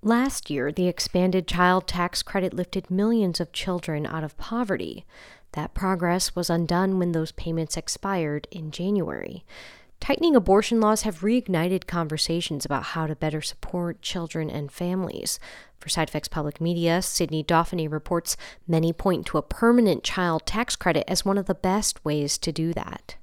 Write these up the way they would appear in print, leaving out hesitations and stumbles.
Last year, the expanded child tax credit lifted millions of children out of poverty. That progress was undone when those payments expired in January. Tightening abortion laws have reignited conversations about how to better support children and families. For SideFX Public Media, Sydney Dauphiné reports many point to a permanent child tax credit as one of the best ways to do that.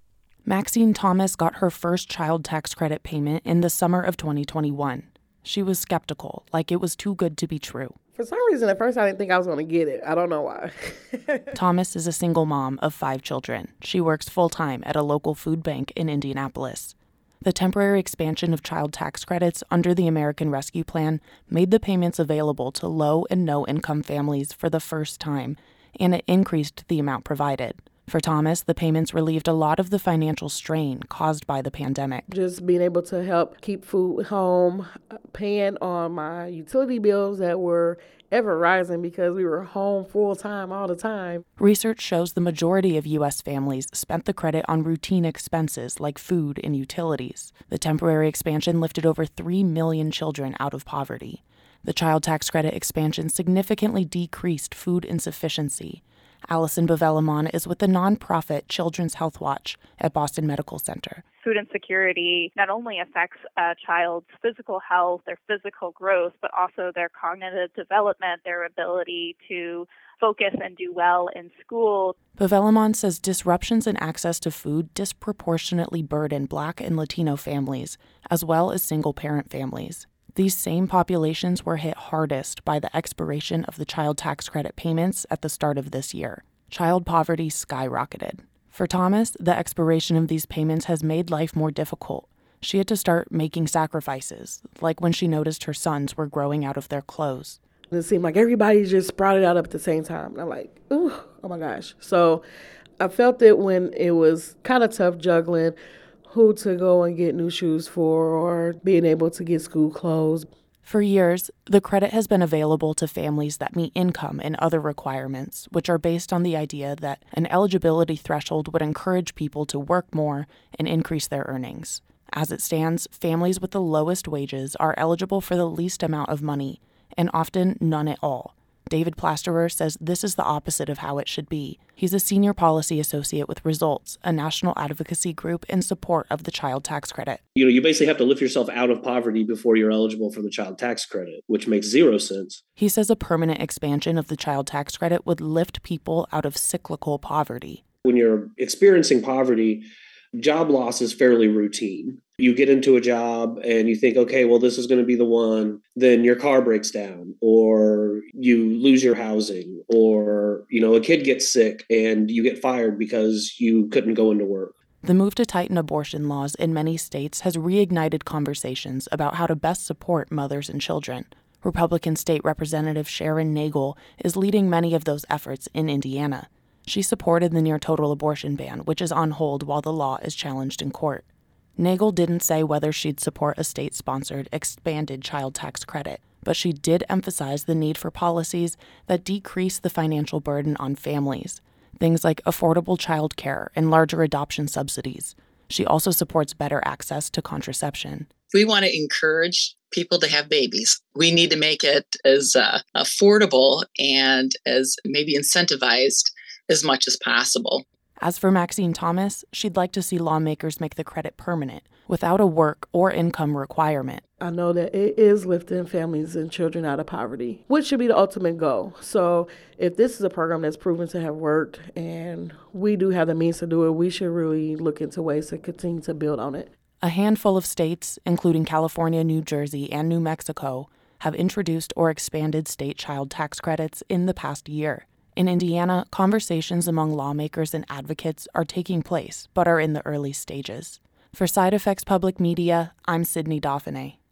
Maxine Thomas got her first child tax credit payment in the summer of 2021. She was skeptical, like it was too good to be true. For some reason, at first I didn't think I was going to get it. I don't know why. Thomas is a single mom of 5 children. She works full-time at a local food bank in Indianapolis. The temporary expansion of child tax credits under the American Rescue Plan made the payments available to low and no-income families for the first time, and it increased the amount provided. For Thomas, the payments relieved a lot of the financial strain caused by the pandemic. Just being able to help keep food home, paying on my utility bills that were ever rising because we were home full time all the time. Research shows the majority of U.S. families spent the credit on routine expenses like food and utilities. The temporary expansion lifted over 3 million children out of poverty. The child tax credit expansion significantly decreased food insufficiency. Allison Bevelamon is with the nonprofit Children's Health Watch at Boston Medical Center. Food insecurity not only affects a child's physical health, their physical growth, but also their cognitive development, their ability to focus and do well in school. Bevelamon says disruptions in access to food disproportionately burden Black and Latino families, as well as single-parent families. These same populations were hit hardest by the expiration of the child tax credit payments at the start of this year. Child poverty skyrocketed. For Thomas, the expiration of these payments has made life more difficult. She had to start making sacrifices, like when she noticed her sons were growing out of their clothes. It seemed like everybody just sprouted out at the same time. And I'm like, ooh, oh my gosh. So I felt it when it was kind of tough juggling who to go and get new shoes for or being able to get school clothes. For years, the credit has been available to families that meet income and other requirements, which are based on the idea that an eligibility threshold would encourage people to work more and increase their earnings. As it stands, families with the lowest wages are eligible for the least amount of money, and often none at all. David Plasterer says this is the opposite of how it should be. He's a senior policy associate with Results, a national advocacy group in support of the child tax credit. You basically have to lift yourself out of poverty before you're eligible for the child tax credit, which makes zero sense. He says a permanent expansion of the child tax credit would lift people out of cyclical poverty. When you're experiencing poverty, job loss is fairly routine. You get into a job and you think, okay, well, this is going to be the one. Then your car breaks down or you lose your housing or, a kid gets sick and you get fired because you couldn't go into work. The move to tighten abortion laws in many states has reignited conversations about how to best support mothers and children. Republican State Representative Sharon Nagel is leading many of those efforts in Indiana. She supported the near-total abortion ban, which is on hold while the law is challenged in court. Nagel didn't say whether she'd support a state-sponsored expanded child tax credit, but she did emphasize the need for policies that decrease the financial burden on families, things like affordable child care and larger adoption subsidies. She also supports better access to contraception. We want to encourage people to have babies. We need to make it as affordable and as maybe incentivized as much as possible. As for Maxine Thomas, she'd like to see lawmakers make the credit permanent, without a work or income requirement. I know that it is lifting families and children out of poverty, which should be the ultimate goal. So if this is a program that's proven to have worked and we do have the means to do it, we should really look into ways to continue to build on it. A handful of states, including California, New Jersey, and New Mexico, have introduced or expanded state child tax credits in the past year. In Indiana, conversations among lawmakers and advocates are taking place, but are in the early stages. For SideFX Public Media, I'm Sydney Dauphiné.